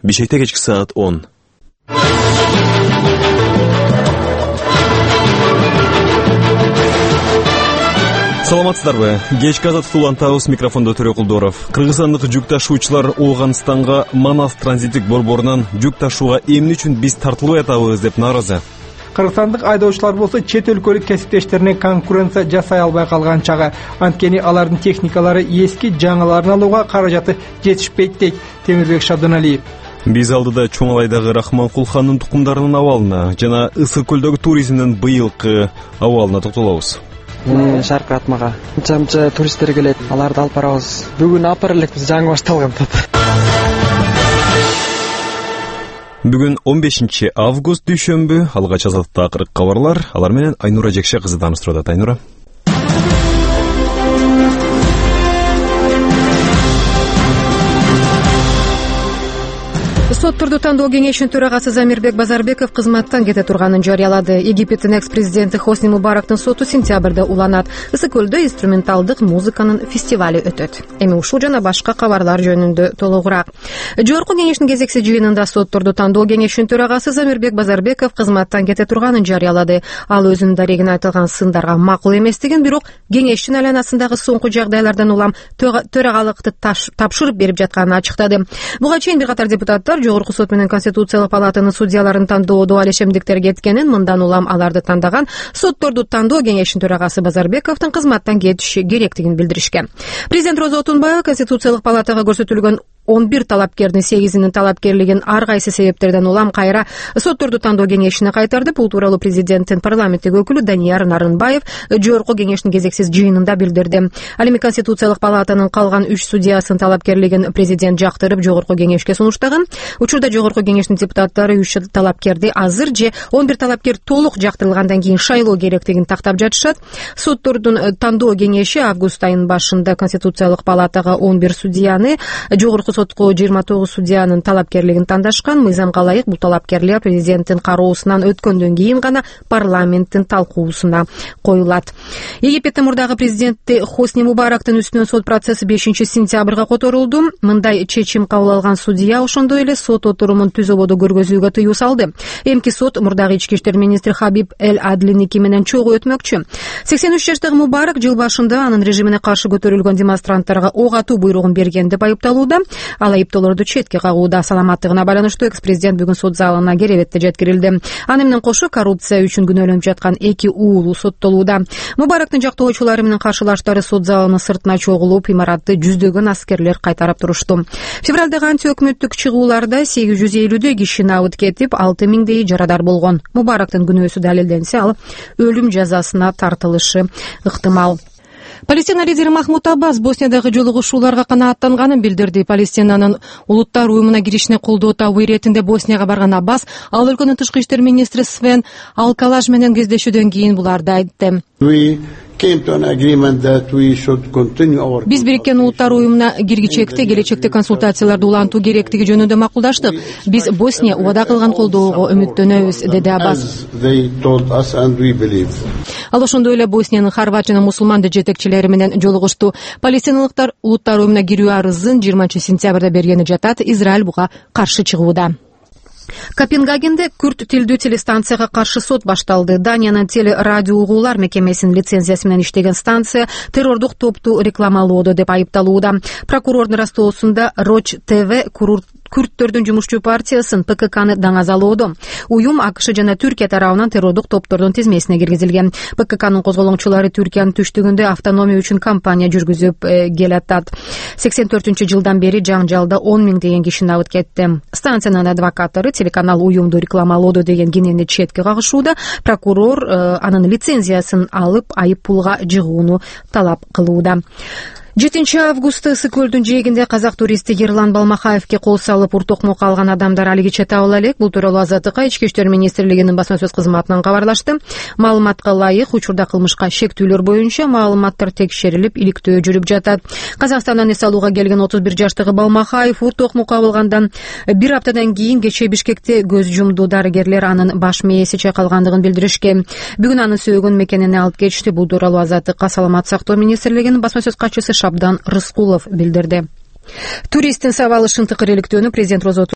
Бишкекте кечки саат 10. Саламатсыздарбы? Кечки азаттык улантабыз, микрофондо Төрө Кулдоров. Кыргызстандык жүк ташуучулар Ооганстанга Манас транзиттик борборунан жүк ташууга эмне үчүн биз тартылбай атабыз деп нааразы. Кыргызстандык айдоочулар болсо чет өлкөлүк кесиптештерине конкуренция жасай албай калган чагы. Анткени алардын техникалары эски, жаңыларын алууга каражаты жетишпейт дейт Темирбек Шабданалиев. Биз алдыда Чоңалайдагы Рахманкул хандын тукумдарынын абалына жана Ысык көлдөгү туризмдин быйылкы абалына токтолобуз. Шаркыратмага анча туристтер келет, аларды алып барабыз. Бүгүн алып бара элекпиз, жаңы башталган. Бүгүн 15 август дүйшөмбү, алгач азаттыкта акыркы кабарлар. Алар менен Айнура Жекше кызы тааныштырат. Айнура. Сотторду тандоо кеңешинин төрагасы Замирбек Базарбеков кызматтан кете турганын жарыялады. Египеттин экс-президенти Хосни Мубарактын соту сентябрда уланат. Ысык көлдө инструменталдык музыканын фестивали өтөт. Эми ушул жана башка кабарлар жөнүндө толугураак. Жогорку кеңештин кезекси жыйынында сотторду тандоо кеңешинин төрагасы Замирбек Базарбеков кызматтан кете турганын жарыялады. Ал өзүнүн дарегине айтылган сындарга макул эместигин, бирок кеңештин айланасындагы соңку жагдайлардан улам төрагалыкты тапшырып берип жатканын ачыктады. Буга чейин бир катар депутаттар Жогорку сот менен Конституциялык палатанын судьяларын тандоодо алешемдиктер кеткенин, мындан улам аларды тандаган сотторду тандоо кеңешинин төрагасы Базарбековдун кызматтан кетиши керектигин билдиришкен. Президент Роза Отунбаева Конституциялык палатага көрсөтүлгөн 11 талапкердин 8-инин талапкерлигин ар кайсы себептерден улам кайра сотторду тандоо кеңешине кайтарды. Бул тууралуу президенттин парламенттик өкүлү Данияр Нарынбаев жогорку кеңештин кезексиз жыйынында билдирди. Ал эми Конституциялык палатанын калган 3 судьясынын талапкерлигин президент жактырып жогорку кеңешке сунуштаган. Учурда жогорку кеңештин депутаттары 3 талапкерди азыр же 11 талапкер толук жактырылгандан кийин шайлоо керектигин тактап жатышат. Соттордун тандоо кеңеши август айынын башында Конституциялык палатага 11 судьяны, жогорку сотко 29 судьянын талапкерлигин тандашкан. Мыйзамга ылайык бул талапкерлер президенттин кароосунан өткөндөн кийин гана парламенттин талкуусуна коюлат. Египеттин мурдагы президенти Хосни Мубарактын үстүнөн сот процесси 5 сентябрга которулду. Мындай чечим кабыл алган судья ошондой эле сот отурумун түзөбодо көргөзүүгө тыюу салды. Эмки сот мурдагы ички иштер министри Хабиб Эль Адлиники менен чогуу өтмөкчү. 83 жаштагы Мубарак жыл башында анын режимине каршы көтөрүлгөн демонстранттарга ок атуу буйругун берген деп айыпталууда. Ал айыптоолорду четке кагууда. Саламаттыгына байланыштуу экс-президент бүгүн сот залына керебетте жеткирилди. Аны менен кошо коррупция үчүн күнөөлөнүп жаткан 2 уулу соттолууда. Мубарактын жактоочулары менен каршылаштары сот залынын сыртына чогулуп, имаратты жүздөгөн аскерлер кайтарып турушту. Февралдагы антиөкмөттүк чыгууларда 850 киши абыт кетип, 6000 жарадар болгон. Мубарактын күнөөсү далилденсе, ал өлүм жазасына тартылышы ыктымал. Палестина лидери Махмуд Аббас Босниядагы жолугушууларга канааттанганын билдирди. Палестинанын улуттар уюмуна киришине колдоо табуу иретинде Боснияга барган Аббас, ал өлкөнүн тышкы иштер министри Свен Алкалаш менен кездешүүдөн кийин буларды айтты. Биз бириккен улуттар уюмуна киргичекте келечекте консультацияларды улантуу керектиги жөнүндө макулдаштык. Биз Босния убада кылган колдоого үмүттөнөбүз, деди Аббас. Ал ошондой эле Босниянын Хорват жана мусулман жетекчилери менен жолугушту. Палестиналыктар улуттар уюмуна кирүү арызын 20 сентябрда бергени жатат. Израиль буга каршы чыгууда. Копенгагенде күрт тилдүү телестанцияга каршы сот башталды. Даниянын телерадио угуулар мекемесинин лицензиясы менен иштеген станция террордук топту рекламалоодо деп айыпталууда. Прокурордун растоосунда Роч ТВ Күрттөрдүн жумушчу партиясын ПККны даңазалоодо. Уюм АКШ жана Түркия тарабынан террордук топтордун тизмесине киргизилген. ПККнын козголоңчулары Түркиянын түштүгүндө автономия үчүн кампания жүргүзүп келатат. 84-жылдан бери жаңжалда 10 000 деген киши абыт кетти. Станциянын адвокаттары телеканал уюмду рекламалоодо деген кенени четке кагышууда. Прокурор анын лицензиясын алып айып пулга жыгууну талап кылууда. 7 августта Ысык көлдүн жээгинде казак туристи Ерлан Балмахаевке кол салып уртокмо калган адамдар алигиче табыла элек. Бул тууралуу Азаттыкка Ички иштер министрлигинин басма сөз кызматынан кабарлашты. Маалыматка ылайык, учурда кылмышка шектүүлөр боюнча маалыматтар текшерилип, иликтөө жүрүп жатат. Казакстандан эс алууга келген 31 жаштагы Балмахаев уртокмо кабылгандан бир аптадан кийин кечээ Бишкекте көз жумду. Дарыгерлер анын баш мээси чайкалгандыгын билдиришкен. Бүгүн анын сөөгүн мекенине алып кетишти. Бул тууралуу Азаттыкка Саламат сактоо министрлигинин басма сөз катчысы Шабдан Рыскулов билдирди. Туристтин сабалышын тыкыр иликтөөнү президент Роза